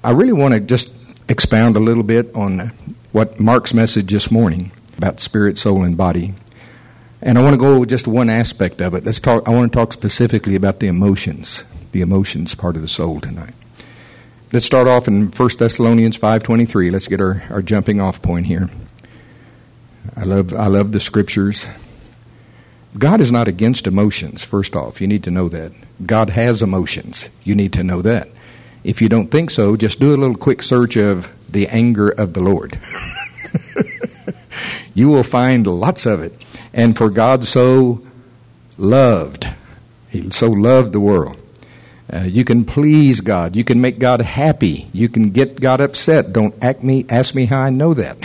I really want to just expound a little bit on what Mark's message this morning about spirit, soul, and body. And I want to go just one aspect of it. I want to talk specifically about the emotions part of the soul tonight. Let's start off in 1 Thessalonians 5:23. Let's get our jumping off point here. I love the scriptures. God is not against emotions, first off. You need to know that. God has emotions. You need to know that. If you don't think so, just do a little quick search of the anger of the Lord. You will find lots of it. And for God so loved, He so loved the world. You can please God. You can make God happy. You can get God upset. Don't ask me how I know that.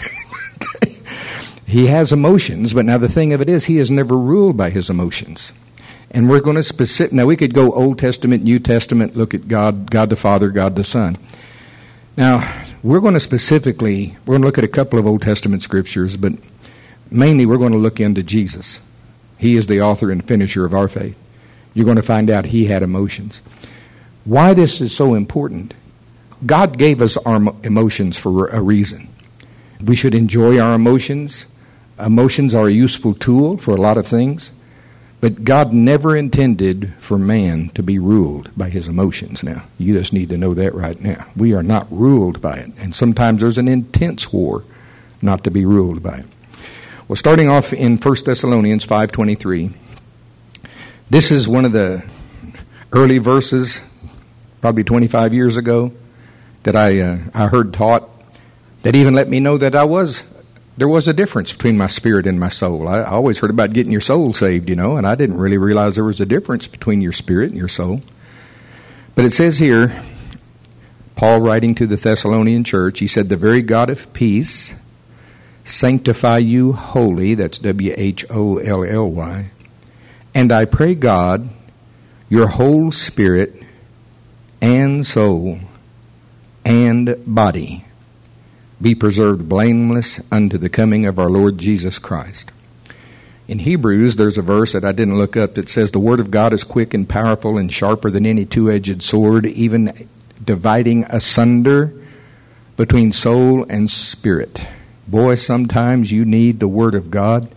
He has emotions, but now the thing of it is, He is never ruled by His emotions. And we're going to now we could go Old Testament, New Testament, look at God the Father, God the Son. Now, we're going to look at a couple of Old Testament scriptures, but mainly we're going to look into Jesus. He is the author and finisher of our faith. You're going to find out He had emotions. Why this is so important? God gave us our emotions for a reason. We should enjoy our emotions. Emotions are a useful tool for a lot of things. But God never intended for man to be ruled by his emotions. Now, you just need to know that right now. We are not ruled by it. And sometimes there's an intense war not to be ruled by it. Well, starting off in 1 Thessalonians 5:23, this is one of the early verses, probably 25 years ago, that I heard taught, that even let me know that there was a difference between my spirit and my soul. I always heard about getting your soul saved, and I didn't really realize there was a difference between your spirit and your soul. But it says here, Paul writing to the Thessalonian church, he said, "The very God of peace sanctify you wholly," that's W-H-O-L-L-Y, "and I pray God, your whole spirit and soul and body be preserved blameless unto the coming of our Lord Jesus Christ." In Hebrews, there's a verse that I didn't look up that says, "The word of God is quick and powerful and sharper than any two-edged sword, even dividing asunder between soul and spirit." Boy, sometimes you need the word of God.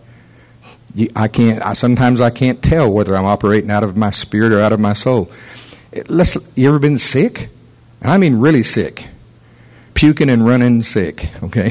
Sometimes I can't tell whether I'm operating out of my spirit or out of my soul. You ever been sick? I mean really sick. Puking and running sick, okay?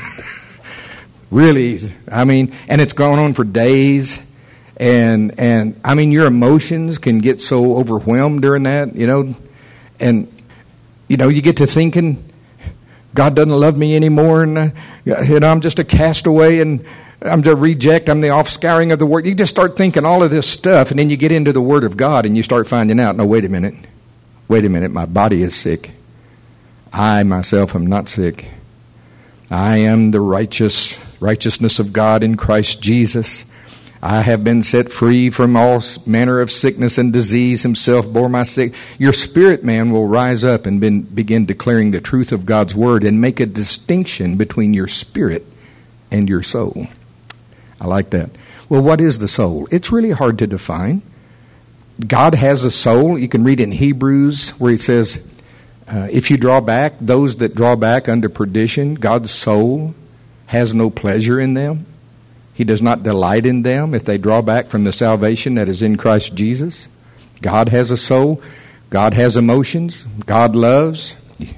Really, and it's going on for days. And your emotions can get so overwhelmed during that, And, you get to thinking, God doesn't love me anymore, and, I'm just a castaway, and I'm the reject, I'm the offscouring of the word. You just start thinking all of this stuff, and then you get into the Word of God, and you start finding out, no, wait a minute, my body is sick. I myself am not sick. I am the righteousness of God in Christ Jesus. I have been set free from all manner of sickness and disease. Himself bore my sick. Your spirit man will rise up and begin declaring the truth of God's word and make a distinction between your spirit and your soul. I like that. Well, what is the soul? It's really hard to define. God has a soul. You can read in Hebrews where it says, if you draw back, those that draw back unto perdition, God's soul has no pleasure in them. He does not delight in them if they draw back from the salvation that is in Christ Jesus. God has a soul. God has emotions. God loves.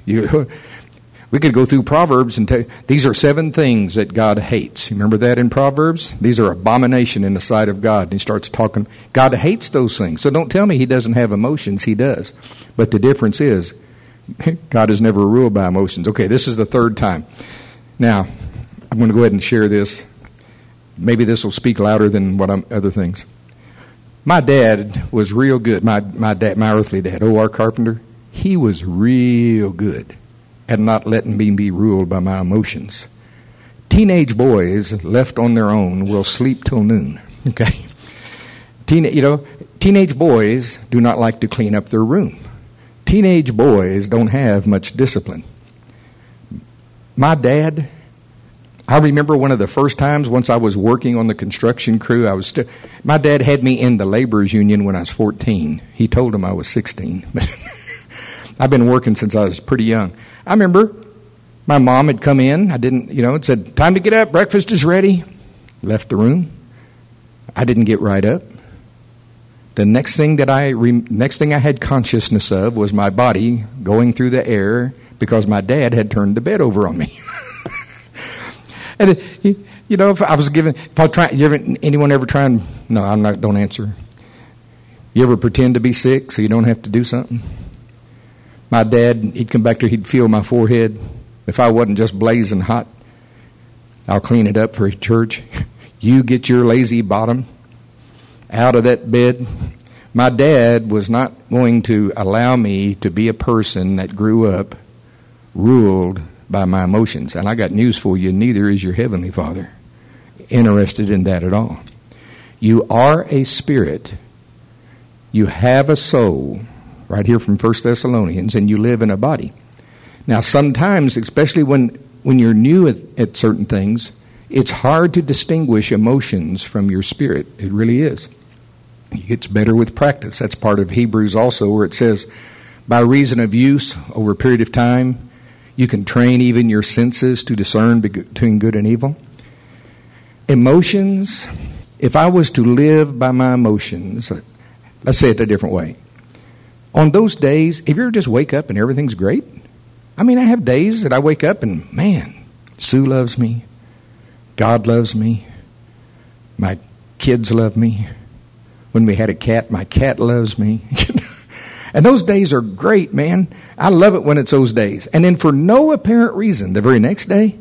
We could go through Proverbs and tell you, these are 7 things that God hates. Remember that in Proverbs? These are abomination in the sight of God. And he starts talking. God hates those things. So don't tell me He doesn't have emotions. He does. But the difference is, God is never ruled by emotions. Okay, this is the 3rd time. Now, I'm going to go ahead and share this. Maybe this will speak louder than other things. My dad was real good. My earthly dad, O.R. Carpenter, he was real good at not letting me be ruled by my emotions. Teenage boys left on their own will sleep till noon. Okay, teenage boys do not like to clean up their room. Teenage boys don't have much discipline. My dad, I remember one of the first times once I was working on the construction crew, my dad had me in the laborers union when I was 14. He told them I was 16. I've been working since I was pretty young. I remember my mom had come in. I didn't, it said, time to get up. Breakfast is ready. Left the room. I didn't get right up. The next thing I had consciousness of was my body going through the air because my dad had turned the bed over on me. And anyone ever try and, no, I'm not, don't answer. You ever pretend to be sick so you don't have to do something? My dad, he'd come back there, he'd feel my forehead. If I wasn't just blazing hot, I'll clean it up for church. You get your lazy bottom out of that bed. My dad was not going to allow me to be a person that grew up ruled by my emotions. And I got news for you, neither is your Heavenly Father interested in that at all. You are a spirit. You have a soul, right here from 1 Thessalonians, and you live in a body. Now, sometimes, especially when you're new at certain things, it's hard to distinguish emotions from your spirit. It really is. It gets better with practice. That's part of Hebrews also, where it says, by reason of use over a period of time, you can train even your senses to discern between good and evil. Emotions, if I was to live by my emotions, let's say it a different way. On those days, if you ever just wake up and everything's great, I mean, I have days that I wake up and, man, Sue loves me, God loves me, my kids love me. When we had a cat, my cat loves me. And those days are great, man. I love it when it's those days. And then for no apparent reason, the very next day,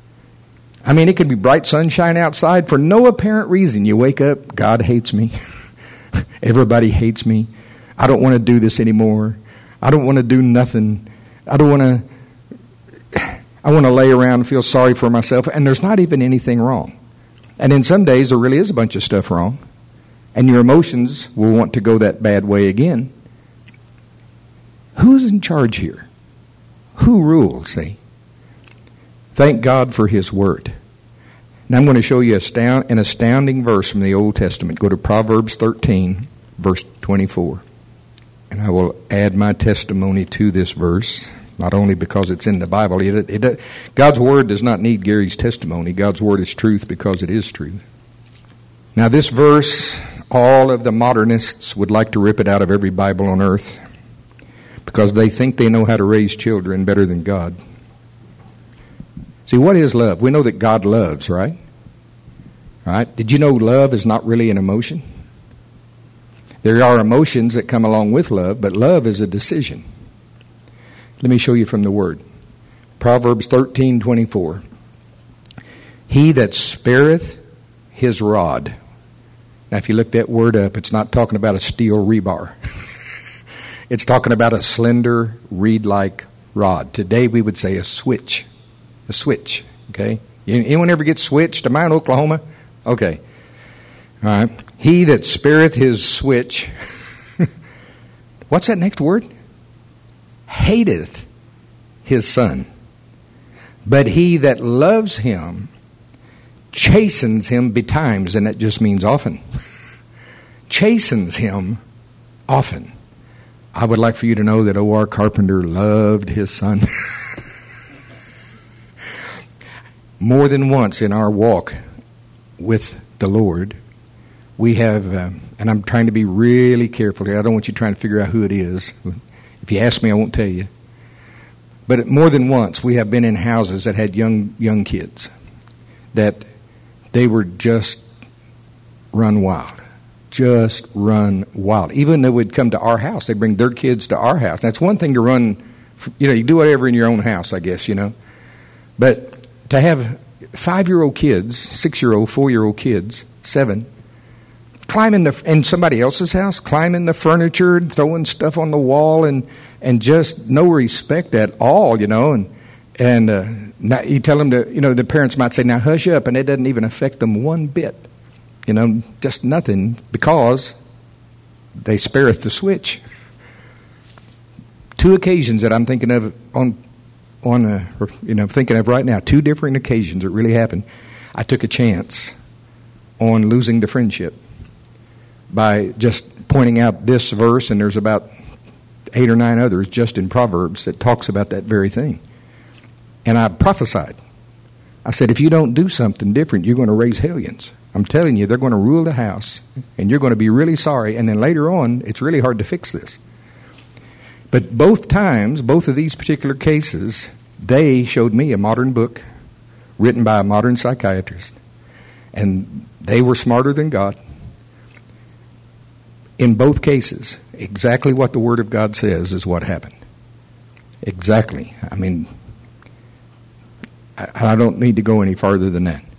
I mean, it could be bright sunshine outside. For no apparent reason, you wake up, God hates me. Everybody hates me. I don't want to do this anymore. I don't want to do nothing. I want to lay around and feel sorry for myself. And there's not even anything wrong. And in some days, there really is a bunch of stuff wrong. And your emotions will want to go that bad way again. Who's in charge here? Who rules, see? Thank God for His Word. Now I'm going to show you an astounding verse from the Old Testament. Go to Proverbs 13, verse 24. And I will add my testimony to this verse, not only because it's in the Bible. God's Word does not need Gary's testimony. God's Word is truth because it is truth. Now this verse, all of the modernists would like to rip it out of every Bible on earth because they think they know how to raise children better than God. See, what is love? We know that God loves, right? Right? Did you know love is not really an emotion? There are emotions that come along with love, but love is a decision. Let me show you from the Word. Proverbs 13:24. He that spareth his rod. Now, if you look that word up, it's not talking about a steel rebar. It's talking about a slender, reed-like rod. Today, we would say a switch. A switch, okay? Anyone ever get switched? Am I in Oklahoma? Okay. All right. He that spareth his switch. What's that next word? Hateth his son. But he that loves him chastens him betimes, and that just means often. Chastens him often. I would like for you to know that O.R. Carpenter loved his son. More than once in our walk with the Lord, we have, and I'm trying to be really careful here. I don't want you trying to figure out who it is. If you ask me, I won't tell you. But more than once, we have been in houses that had young kids that they were just run wild. Just run wild. Even though they'd come to our house, they'd bring their kids to our house. That's one thing to run, you do whatever in your own house, I guess, But to have 5-year-old kids, 6-year-old, 4-year-old kids, 7, climbing in somebody else's house, climbing the furniture, throwing stuff on the wall, and just no respect at all, and now you tell them to, the parents might say, now hush up, and it doesn't even affect them one bit. Just nothing, because they spareth the switch. 2 occasions that I'm thinking of thinking of right now, 2 different occasions it really happened. I took a chance on losing the friendship by just pointing out this verse, and there's about 8 or 9 others just in Proverbs that talks about that very thing. And I prophesied. I said, if you don't do something different, you're going to raise hellions. I'm telling you, they're going to rule the house, and you're going to be really sorry, and then later on, it's really hard to fix this. But both times, both of these particular cases, they showed me a modern book written by a modern psychiatrist, and they were smarter than God. In both cases, exactly what the Word of God says is what happened. Exactly. I mean, I don't need to go any farther than that.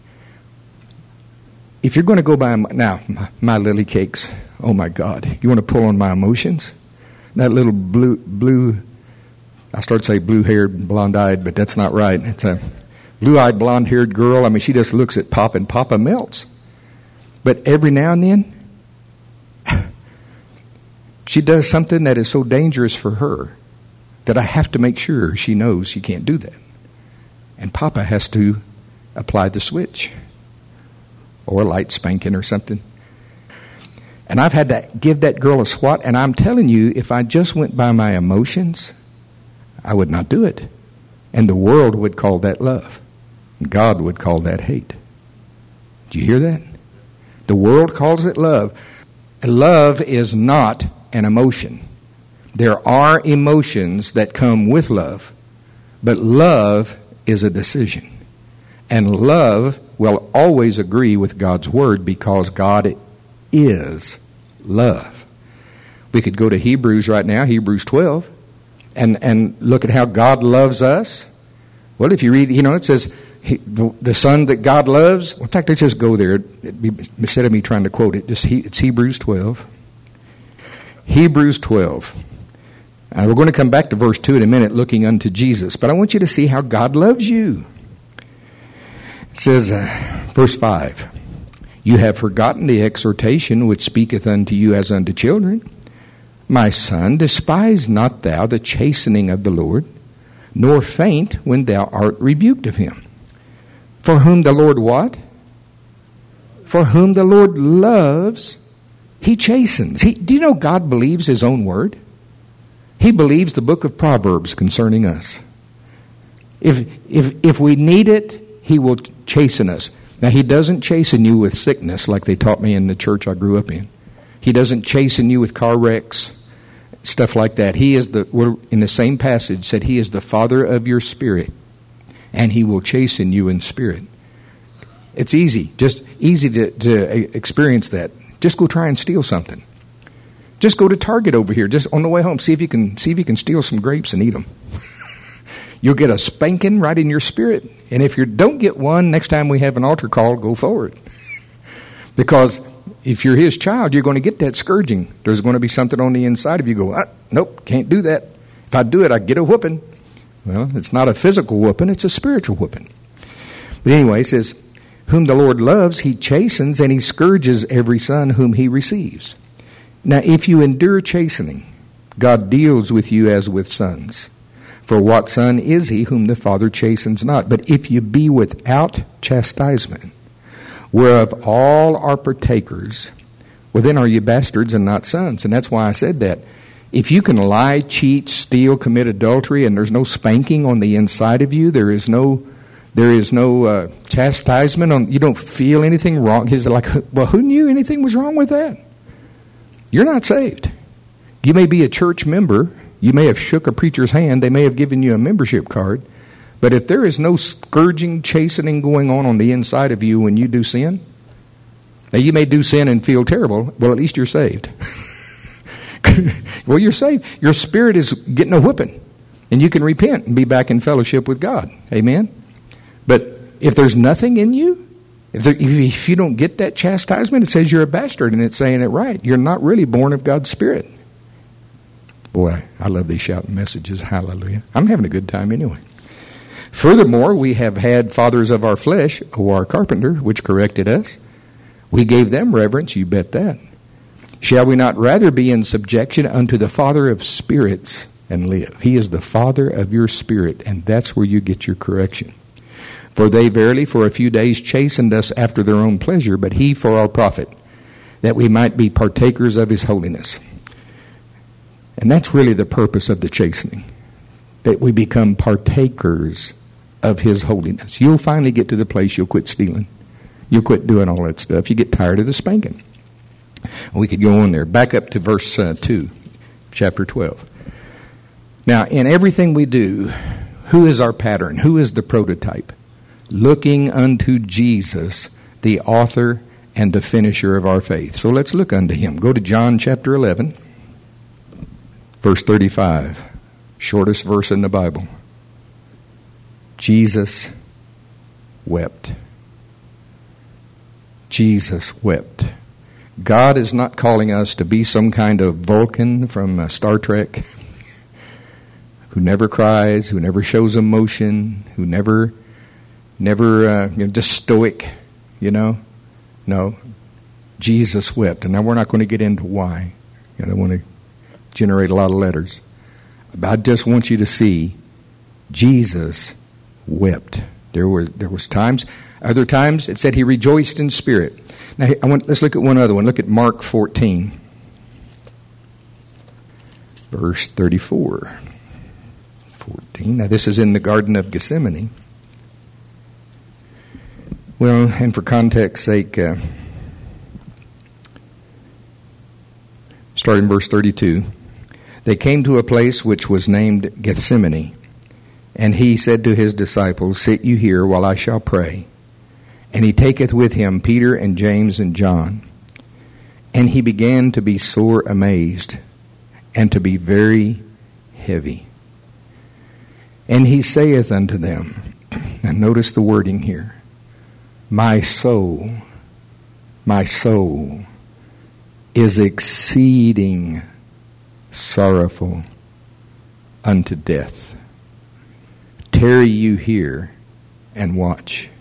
If you're going to go by, now, my lily cakes, oh my God, you want to pull on my emotions? That little blue, I started to say blue-haired, blonde-eyed, but that's not right. It's a blue-eyed, blonde-haired girl. I mean, she just looks at Papa, and Papa melts. But every now and then, she does something that is so dangerous for her that I have to make sure she knows she can't do that. And Papa has to apply the switch or a light spanking or something. And I've had to give that girl a swat, and I'm telling you, if I just went by my emotions, I would not do it. And the world would call that love. And God would call that hate. Do you hear that? The world calls it love. Love is not an emotion. There are emotions that come with love, but love is a decision. And love will always agree with God's word because God is love. We could go to Hebrews right now, Hebrews 12, and look at how God loves us. Well, if you read, it says the Son that God loves. In fact, let's just go there. Instead of me trying to quote it, it's Hebrews 12. Hebrews 12. We're going to come back to verse 2 in a minute, looking unto Jesus. But I want you to see how God loves you. It says, verse 5, you have forgotten the exhortation which speaketh unto you as unto children. My son, despise not thou the chastening of the Lord, nor faint when thou art rebuked of him. For whom the Lord what? For whom the Lord loves, he chastens. Do you know God believes his own word? He believes the book of Proverbs concerning us. If we need it, he will chasten us. Now, he doesn't chasten you with sickness like they taught me in the church I grew up in. He doesn't chasten you with car wrecks, stuff like that. He is in the same passage said he is the father of your spirit, and he will chasten you in spirit. It's easy, just easy to experience that. Just go try and steal something. Just go to Target over here, just on the way home. See if you can steal some grapes and eat them. You'll get a spanking right in your spirit. And if you don't get one, next time we have an altar call, go forward. Because if you're his child, you're going to get that scourging. There's going to be something on the inside of you. Go, nope, can't do that. If I do it, I get a whooping. Well, it's not a physical whooping, it's a spiritual whooping. But anyway, it says, whom the Lord loves, he chastens, and he scourges every son whom he receives. Now, if you endure chastening, God deals with you as with sons. For what son is he whom the Father chastens not? But if you be without chastisement, whereof all are partakers, well then are you bastards and not sons. And that's why I said that. If you can lie, cheat, steal, commit adultery, and there's no spanking on the inside of you, there is no chastisement, you don't feel anything wrong. He's like, well, who knew anything was wrong with that? You're not saved. You may be a church member. You may have shook a preacher's hand. They may have given you a membership card. But if there is no scourging, chastening going on the inside of you when you do sin, now you may do sin and feel terrible. Well, at least you're saved. Well, you're saved. Your spirit is getting a whipping. And you can repent and be back in fellowship with God. Amen? But if there's nothing in you, if you don't get that chastisement, it says you're a bastard, and it's saying it right. You're not really born of God's Spirit. Boy, I love these shouting messages. Hallelujah. I'm having a good time anyway. Furthermore, we have had fathers of our flesh, O.R. Carpenter, which corrected us. We gave them reverence, you bet that. Shall we not rather be in subjection unto the Father of spirits and live? He is the Father of your spirit, and that's where you get your correction. For they verily for a few days chastened us after their own pleasure, but he for our profit, that we might be partakers of his holiness. And that's really the purpose of the chastening, that we become partakers of His holiness. You'll finally get to the place you'll quit stealing. You'll quit doing all that stuff. You get tired of the spanking. We could go on there. Back up to verse 2, chapter 12. Now, in everything we do, who is our pattern? Who is the prototype? Looking unto Jesus, the author and the finisher of our faith. So let's look unto Him. Go to John chapter 11, verse 35. Shortest verse in the Bible. Jesus wept. Jesus wept. God is not calling us to be some kind of Vulcan from Star Trek who never cries, who never shows emotion, who never just stoic, No, Jesus wept. And now we're not going to get into why. I don't want to generate a lot of letters. But I just want you to see Jesus wept. There was times. Other times it said He rejoiced in spirit. Now let's look at one other one. Look at Mark 14, verse 34. 14. Now this is in the Garden of Gethsemane. Well, and for context's sake, starting verse 32, they came to a place which was named Gethsemane, and He said to His disciples, Sit you here while I shall pray. And He taketh with Him Peter and James and John. And He began to be sore amazed, and to be very heavy. And He saith unto them, and notice the wording here, my soul is exceeding sorrowful unto death. Tarry you here and watch.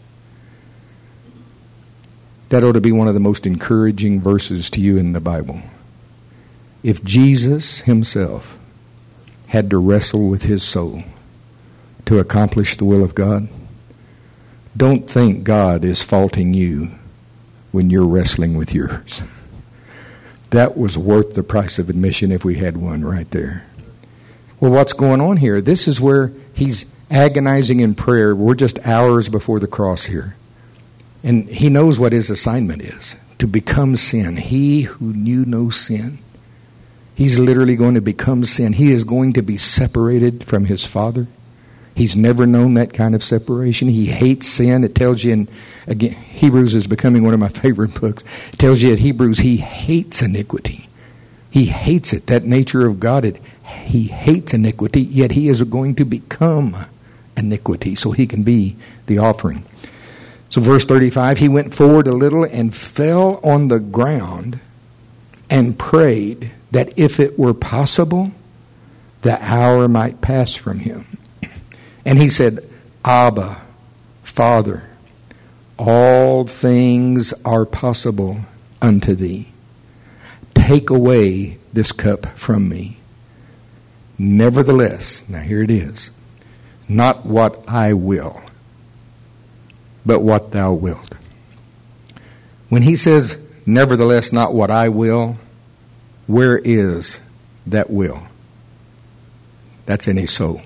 That ought to be one of the most encouraging verses to you in the Bible. If Jesus Himself had to wrestle with His soul to accomplish the will of God, don't think God is faulting you when you're wrestling with yours. That was worth the price of admission if we had one right there. Well, what's going on here? This is where He's agonizing in prayer. We're just hours before the cross here. And He knows what His assignment is, to become sin. He who knew no sin. He's literally going to become sin. He is going to be separated from His Father. He's never known that kind of separation. He hates sin. It tells you again, Hebrews is becoming one of my favorite books. It tells you in Hebrews He hates iniquity. He hates it. That nature of God, He hates iniquity, yet He is going to become iniquity so He can be the offering. So verse 35, He went forward a little and fell on the ground and prayed that if it were possible, the hour might pass from Him. And He said, Abba, Father, all things are possible unto Thee. Take away this cup from me. Nevertheless, now here it is, not what I will, but what Thou wilt. When He says, nevertheless, not what I will, where is that will? That's in His soul.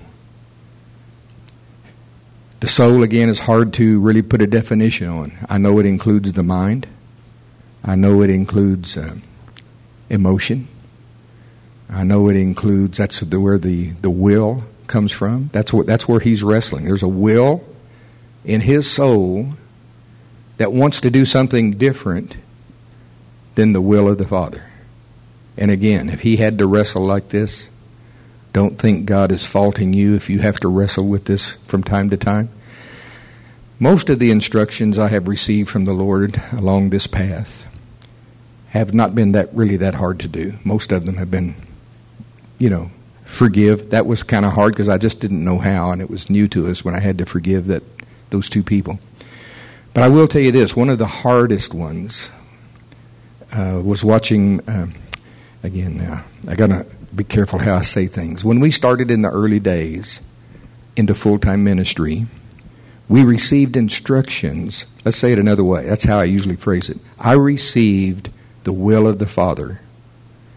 The soul, again, is hard to really put a definition on. I know it includes the mind. I know it includes emotion. I know it includes, that's where the will comes from. That's where He's wrestling. There's a will in His soul that wants to do something different than the will of the Father. And again, if He had to wrestle like this, don't think God is faulting you if you have to wrestle with this from time to time. Most of the instructions I have received from the Lord along this path have not been that hard to do. Most of them have been, forgive. That was kind of hard because I just didn't know how, and it was new to us when I had to forgive those two people. But I will tell you this, one of the hardest ones was watching, I got to be careful how I say things. When we started in the early days into full-time ministry, we received instructions. Let's say it another way. That's how I usually phrase it. I received the will of the Father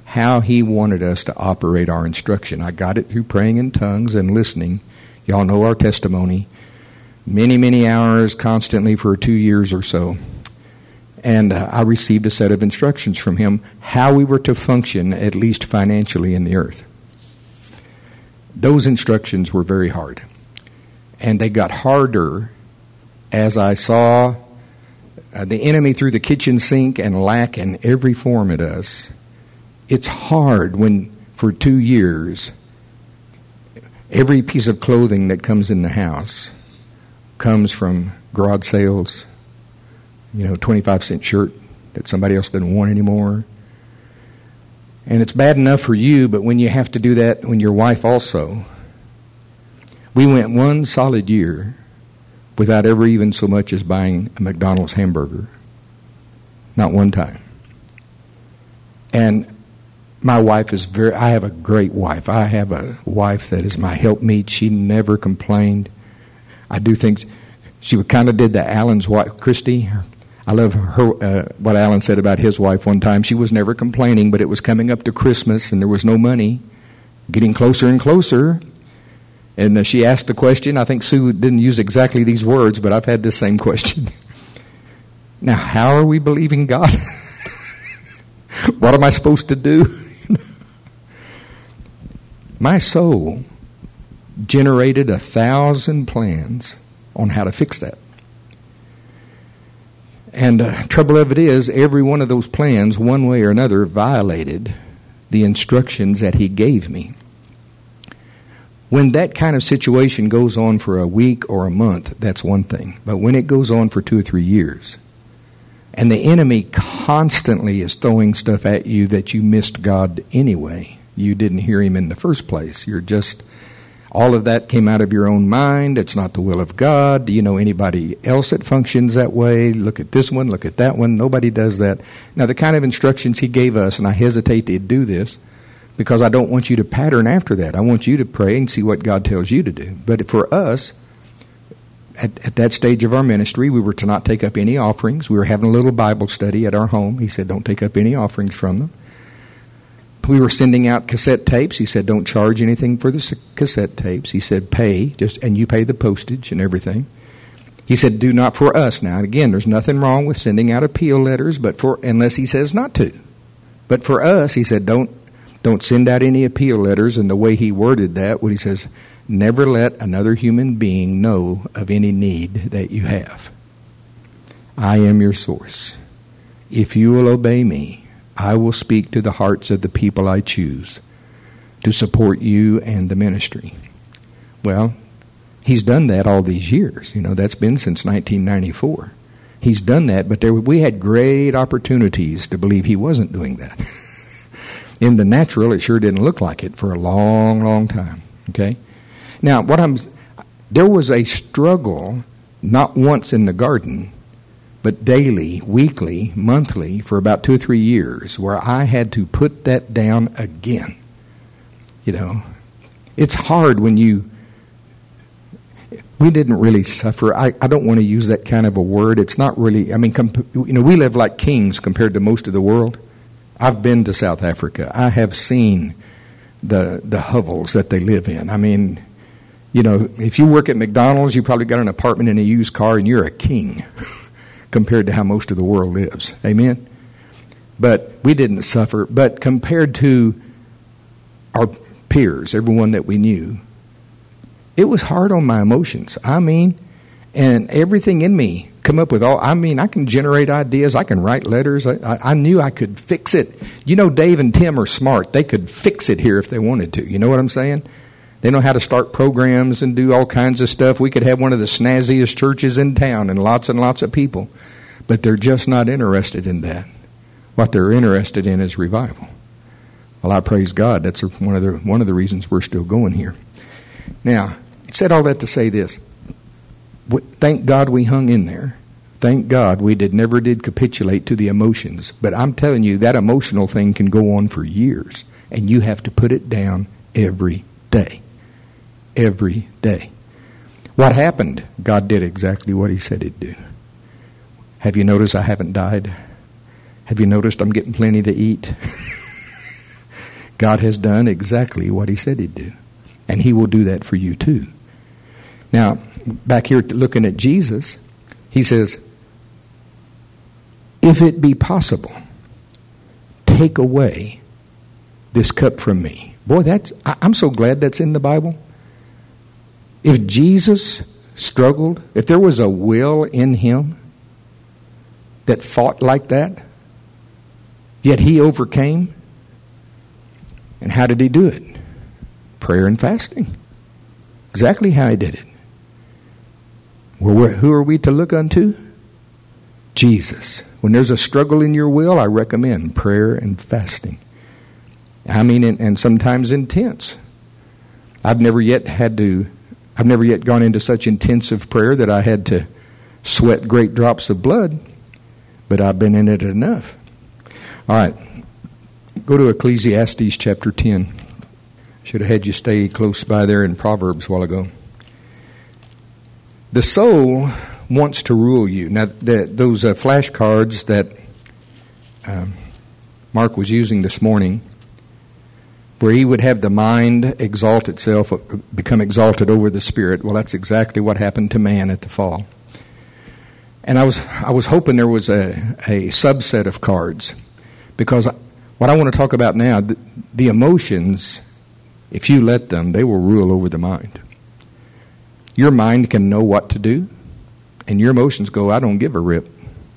how He wanted us to operate our instruction. I got it through praying in tongues and listening. Y'all know our testimony. Many, many hours constantly for 2 years or so. And I received a set of instructions from Him how we were to function, at least financially, in the earth. Those instructions were very hard. And they got harder as I saw the enemy through the kitchen sink and lack in every form it does. It's hard when, for 2 years, every piece of clothing that comes in the house comes from garage sales, 25-cent shirt that somebody else doesn't want anymore. And it's bad enough for you, but when you have to do that when your wife also. We went 1 solid year without ever even so much as buying a McDonald's hamburger. Not one time. And my wife is I have a great wife. I have a wife that is my helpmeet. She never complained. I do think she kind of did the Alan's wife, Christy. I love her. What Alan said about his wife one time. She was never complaining, but it was coming up to Christmas and there was no money. Getting closer and closer. And she asked the question. I think Sue didn't use exactly these words, but I've had this same question. Now, how are we believing God? What am I supposed to do? My soul generated 1,000 plans on how to fix that. And trouble of it is, every one of those plans, one way or another, violated the instructions that He gave me. When that kind of situation goes on for a week or a month, that's one thing. But when it goes on for 2 or 3 years, and the enemy constantly is throwing stuff at you that you missed God anyway, you didn't hear Him in the first place. You're just, all of that came out of your own mind. It's not the will of God. Do you know anybody else that functions that way? Look at this one, look at that one. Nobody does that. Now, the kind of instructions He gave us, and I hesitate to do this, because I don't want you to pattern after that. I want you to pray and see what God tells you to do. But for us, at that stage of our ministry, we were to not take up any offerings. We were having a little Bible study at our home. He said, don't take up any offerings from them. We were sending out cassette tapes. He said, don't charge anything for the cassette tapes. He said, pay, and you pay the postage and everything. He said, do not for us. Now, again, there's nothing wrong with sending out appeal letters, but unless He says not to. But for us, He said, don't send out any appeal letters. And the way He worded that, what He says, never let another human being know of any need that you have. I am your source. If you will obey me, I will speak to the hearts of the people I choose to support you and the ministry. Well, He's done that all these years. That's been since 1994. He's done that, but we had great opportunities to believe He wasn't doing that. In the natural, it sure didn't look like it for a long, long time. Okay? Now, there was a struggle, not once in the garden, but daily, weekly, monthly, for about 2 or 3 years, where I had to put that down again. It's hard when we didn't really suffer. I don't want to use that kind of a word. It's not really, we live like kings compared to most of the world. I've been to South Africa. I have seen the hovels that they live in. If you work at McDonald's, you probably got an apartment in a used car and you're a king compared to how most of the world lives. Amen? But we didn't suffer. But compared to our peers, everyone that we knew, it was hard on my emotions. And everything in me come up with I can generate ideas. I can write letters. I knew I could fix it. Dave and Tim are smart. They could fix it here if they wanted to. You know what I'm saying? They know how to start programs and do all kinds of stuff. We could have one of the snazziest churches in town and lots of people. But they're just not interested in that. What they're interested in is revival. Well, I praise God. That's one of the reasons we're still going here. Now, I said all that to say this. Thank God we hung in there. Thank God we never did capitulate to the emotions. But I'm telling you, that emotional thing can go on for years. And you have to put it down every day. Every day. What happened? God did exactly what He said He'd do. Have you noticed I haven't died? Have you noticed I'm getting plenty to eat? God has done exactly what he said he'd do. And he will do that for you too. Now, back here looking at Jesus, he says, if it be possible, take away this cup from me. Boy, I'm so glad that's in the Bible. If Jesus struggled, if there was a will in him that fought like that, yet he overcame, and how did he do it? Prayer and fasting. Exactly how he did it. Well, who are we to look unto? Jesus. When there's a struggle in your will, I recommend prayer and fasting. I mean, and sometimes intense. I've never yet gone into such intensive prayer that I had to sweat great drops of blood, but I've been in it enough. All right. Go to Ecclesiastes chapter 10. Should have had you stay close by there in Proverbs a while ago. The soul wants to rule you. Now, those flashcards that Mark was using this morning, where he would have the mind exalt itself, become exalted over the spirit. Well, that's exactly what happened to man at the fall. And I was hoping there was a subset of cards, because what I want to talk about now, the emotions, if you let them, they will rule over the mind. Your mind can know what to do, and your emotions go, I don't give a rip.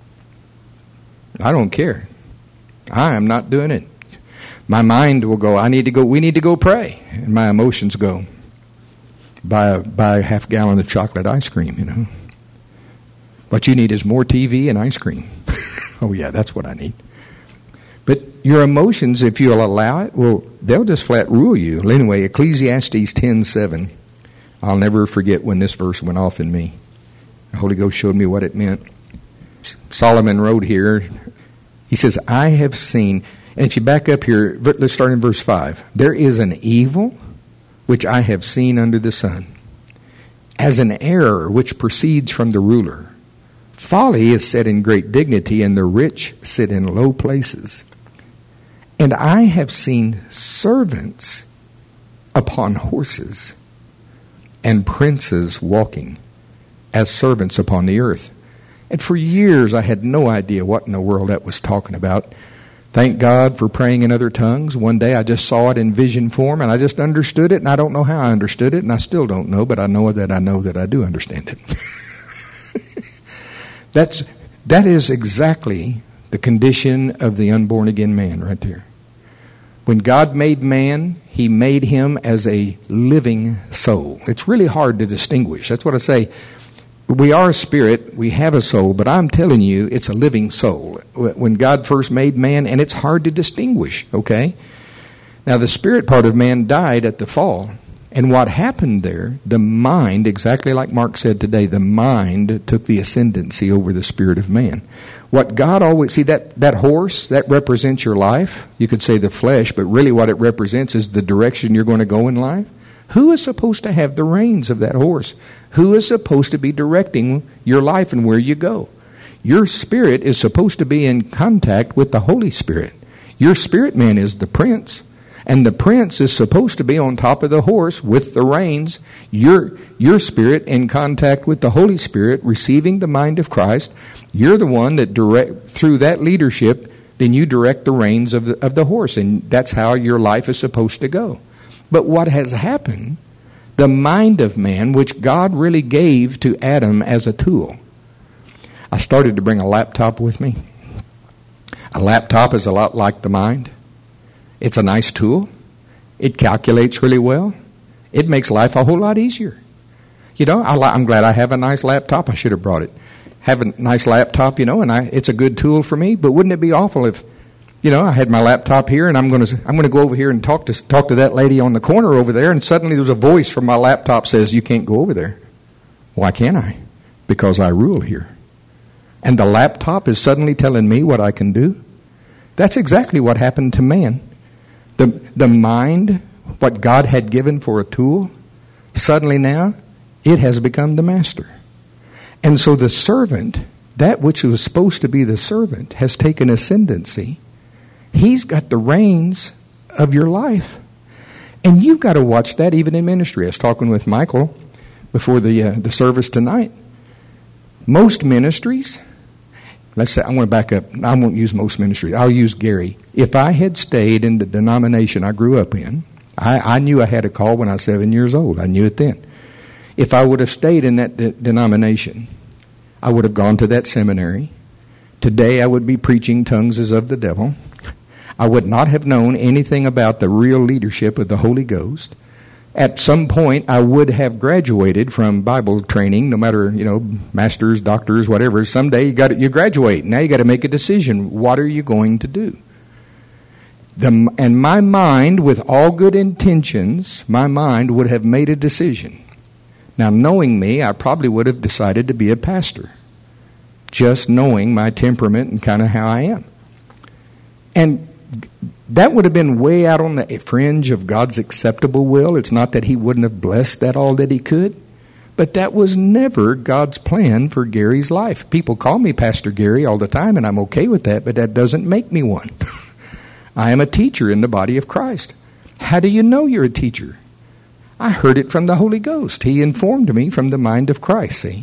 I don't care. I am not doing it. My mind will go, we need to go pray. And my emotions go, buy a half gallon of chocolate ice cream, What you need is more TV and ice cream. Oh yeah, that's what I need. But your emotions, if you'll allow it, they'll just flat rule you. Well, anyway, Ecclesiastes 10:7. I'll never forget when this verse went off in me. The Holy Ghost showed me what it meant. Solomon wrote here, he says, I have seen, and if you back up here, let's start in verse 5. There is an evil which I have seen under the sun, as an error which proceeds from the ruler. Folly is set in great dignity, and the rich sit in low places. And I have seen servants upon horses, and princes walking as servants upon the earth. And for years I had no idea what in the world that was talking about. Thank God for praying in other tongues. One day I just saw it in vision form, and I just understood it, and I don't know how I understood it, and I still don't know, but I know that I do understand it. That is exactly the condition of the unborn again man right there. When God made man, he made him as a living soul. It's really hard to distinguish. That's what I say. We are a spirit, we have a soul, but I'm telling you, it's a living soul. When God first made man, and it's hard to distinguish, okay? Now, the spirit part of man died at the fall. And what happened there, the mind, exactly like Mark said today, the mind took the ascendancy over the spirit of man. What God always, see that horse, that represents your life. You could say the flesh, but really what it represents is the direction you're going to go in life. Who is supposed to have the reins of that horse? Who is supposed to be directing your life and where you go? Your spirit is supposed to be in contact with the Holy Spirit. Your spirit man is the prince. And the prince is supposed to be on top of the horse with the reins. Your spirit in contact with the Holy Spirit, receiving the mind of Christ. You're the one that through that leadership, then you direct the reins of the horse. And that's how your life is supposed to go. But what has happened, the mind of man, which God really gave to Adam as a tool. I started to bring a laptop with me. A laptop is a lot like the mind. It's a nice tool. It calculates really well. It makes life a whole lot easier. I'm glad I have a nice laptop. I should have brought it. Have a nice laptop, and it's a good tool for me. But wouldn't it be awful if, I had my laptop here and I'm going to go over here and talk to that lady on the corner over there, and suddenly there's a voice from my laptop says, you can't go over there. Why can't I? Because I rule here. And the laptop is suddenly telling me what I can do. That's exactly what happened to man. The mind, what God had given for a tool, suddenly now, it has become the master. And so the servant, that which was supposed to be the servant, has taken ascendancy. He's got the reins of your life. And you've got to watch that even in ministry. I was talking with Michael before the service tonight. Most ministries, let's say, I want to back up. I won't use most ministries. I'll use Gary. If I had stayed in the denomination I grew up in, I knew I had a call when I was 7 years old. I knew it then. If I would have stayed in that denomination, I would have gone to that seminary. Today I would be preaching tongues as of the devil. I would not have known anything about the real leadership of the Holy Ghost. At some point, I would have graduated from Bible training, no matter, masters, doctors, whatever. Someday you graduate. Now you got to make a decision. What are you going to do? And my mind, with all good intentions, my mind would have made a decision. Now, knowing me, I probably would have decided to be a pastor, just knowing my temperament and kind of how I am. And that would have been way out on the fringe of God's acceptable will. It's not that he wouldn't have blessed that all that he could, but that was never God's plan for Gary's life. People call me Pastor Gary all the time, and I'm okay with that, but that doesn't make me one. I am a teacher in the body of Christ. How do you know you're a teacher? I heard it from the Holy Ghost. He informed me from the mind of Christ, see?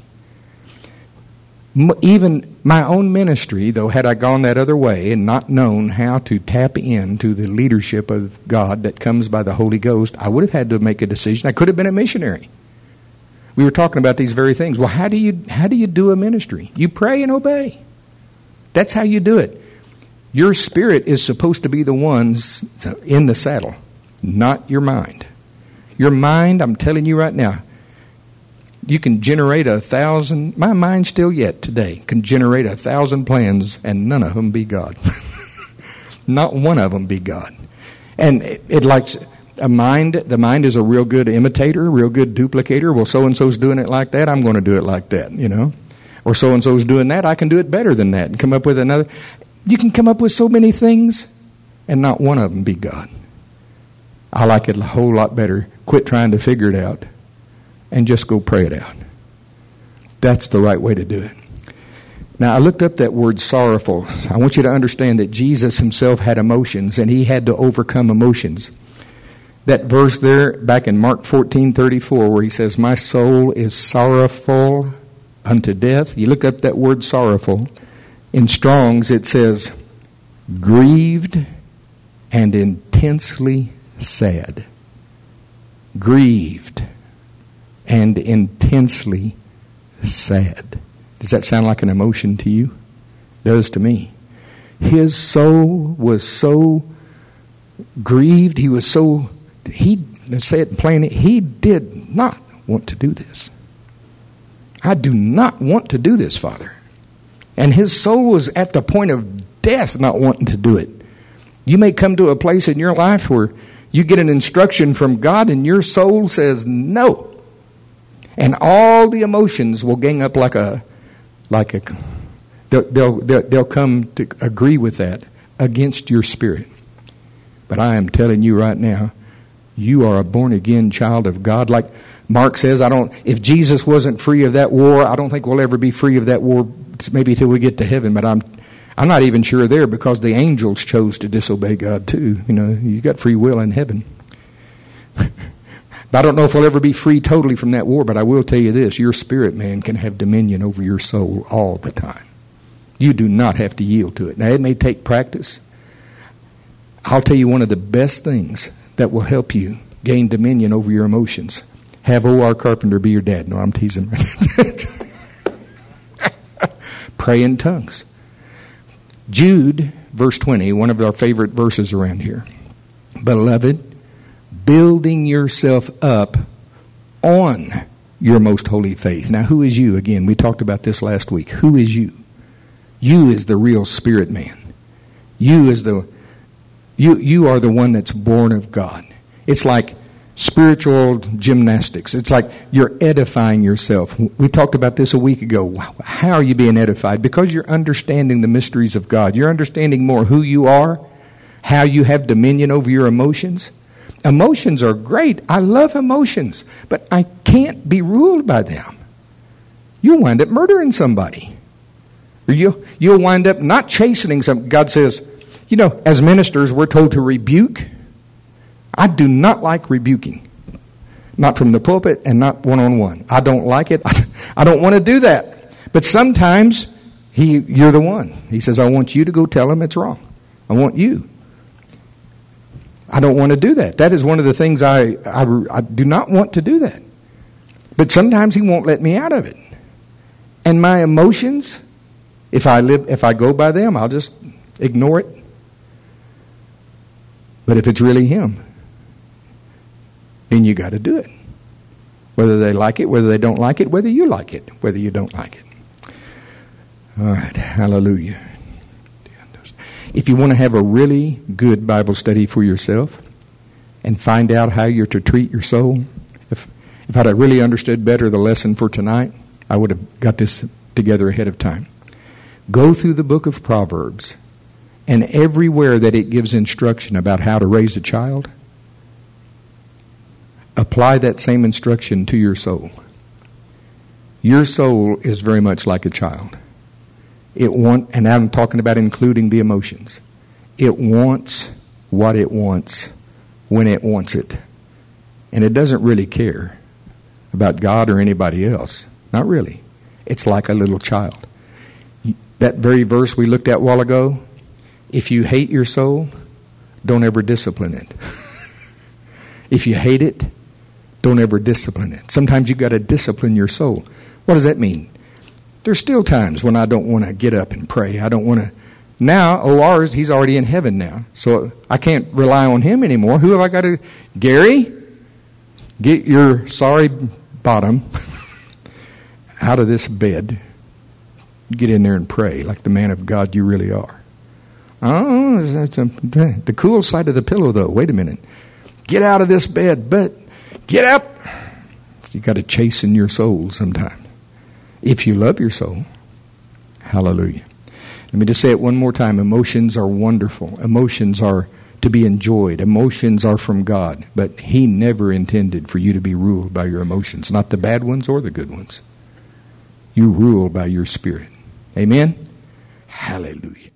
Even my own ministry, though, had I gone that other way and not known how to tap into the leadership of God that comes by the Holy Ghost, I would have had to make a decision. I could have been a missionary. We were talking about these very things. Well, how do you do a ministry? You pray and obey. That's how you do it. Your spirit is supposed to be the ones in the saddle, not your mind. Your mind, I'm telling you right now, you can generate 1,000, my mind still yet today can generate 1,000 plans and none of them be God. Not one of them be God. And it likes the mind is a real good imitator, real good duplicator. Well, so-and-so's doing it like that, I'm going to do it like that, Or so-and-so's doing that, I can do it better than that and come up with another. You can come up with so many things and not one of them be God. I like it a whole lot better. Quit trying to figure it out and just go pray it out. That's the right way to do it. Now, I looked up that word sorrowful. I want you to understand that Jesus himself had emotions and he had to overcome emotions. That verse there back in Mark 14:34 where he says, my soul is sorrowful unto death. You look up that word sorrowful. In Strong's it says, grieved and intensely sad. Grieved and intensely sad. Does that sound like an emotion to you? It does to me. His soul was so grieved. Let's say it plainly, he did not want to do this. I do not want to do this, Father. And his soul was at the point of death not wanting to do it. You may come to a place in your life where you get an instruction from God and your soul says no. And all the emotions will gang up they'll come to agree with that against your spirit. But I am telling you right now, you are a born again child of God. Like Mark says, if Jesus wasn't free of that war, I don't think we'll ever be free of that war maybe till we get to heaven. But I'm not even sure there because the angels chose to disobey God too. You got free will in heaven. But I don't know if we'll ever be free totally from that war, but I will tell you this, your spirit man can have dominion over your soul all the time. You do not have to yield to it. Now it may take practice. I'll tell you one of the best things that will help you gain dominion over your emotions. Have O.R. Carpenter be your dad. No, I'm teasing. Pray in tongues. Jude, verse 20, one of our favorite verses around here. Beloved, building yourself up on your most holy faith. Now, who is you? Again, we talked about this last week. Who is you? You is the real spirit man. You are the one that's born of God. It's like spiritual gymnastics. It's like you're edifying yourself. We talked about this a week ago. How are you being edified? Because you're understanding the mysteries of God. You're understanding more who you are, how you have dominion over your emotions. Emotions are great. I love emotions, but I can't be ruled by them. You'll wind up murdering somebody. Or you'll wind up not chastening some. God says, as ministers, we're told to rebuke, I do not like rebuking. Not from the pulpit and not one-on-one. I don't like it. I don't want to do that. But sometimes you're the one. He says, I want you to go tell him it's wrong. I want you. I don't want to do that. That is one of the things I do not want to do that. But sometimes he won't let me out of it. And my emotions, if I go by them, I'll just ignore it. But if it's really him, then you got to do it. Whether they like it, whether they don't like it, whether you like it, whether you don't like it. All right, hallelujah. If you want to have a really good Bible study for yourself and find out how you're to treat your soul, if I'd have really understood better the lesson for tonight, I would have got this together ahead of time. Go through the book of Proverbs, and everywhere that it gives instruction about how to raise a child, apply that same instruction to your soul. Your soul is very much like a child. And I'm talking about including the emotions. It wants what it wants when it wants it. And it doesn't really care about God or anybody else. Not really. It's like a little child. That very verse we looked at a while ago, if you hate your soul, don't ever discipline it. If you hate it, don't ever discipline it. Sometimes you've got to discipline your soul. What does that mean? There's still times when I don't want to get up and pray. I don't want to. Now, he's already in heaven now. So I can't rely on him anymore. Who have I got to? Gary, get your sorry bottom out of this bed. Get in there and pray like the man of God you really are. Oh, that's the cool side of the pillow, though. Wait a minute. Get out of this bed, but get up. You got to chasten your soul sometime. If you love your soul. Hallelujah. Let me just say it one more time. Emotions are wonderful. Emotions are to be enjoyed. Emotions are from God. But he never intended for you to be ruled by your emotions. Not the bad ones or the good ones. You rule by your spirit. Amen? Hallelujah.